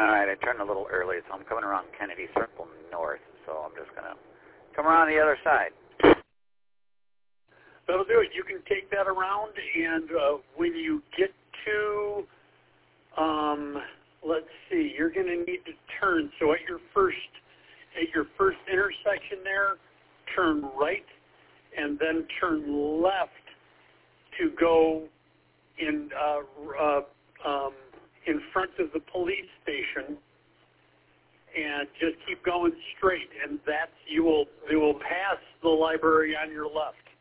All right, I turned a little early, so I'm coming around Kennedy Circle North, so I'm just going to come around the other side. That'll do it. You can take that around, and when you get to, let's see, you're going to need to turn. So at your first intersection there, turn right, and then turn left to go in front of the police station, and just keep going straight, and you will pass the library on your left.